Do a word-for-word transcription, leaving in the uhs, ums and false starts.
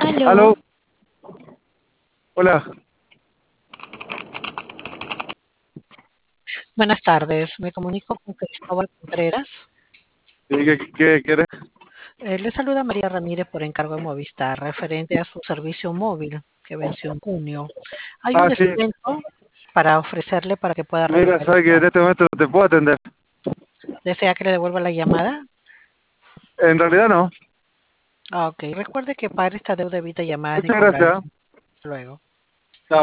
Aló, Aló, hola. buenas tardes. Me comunico con Cristóbal Contreras. ¿Y ¿Qué, qué quieres? Eh, le saluda María Ramírez por encargo de Movistar, referente a su servicio móvil que venció en junio. Hay un Ah, sí. descuento para ofrecerle para que pueda Mira, sabes que en revitalizar. este momento no te puedo atender. ¿Desea que le devuelva la llamada? En realidad no. Ah, ok. Recuerde que para esta deuda evita llamadas ni Muchas gracias. cobranzas. Hasta luego.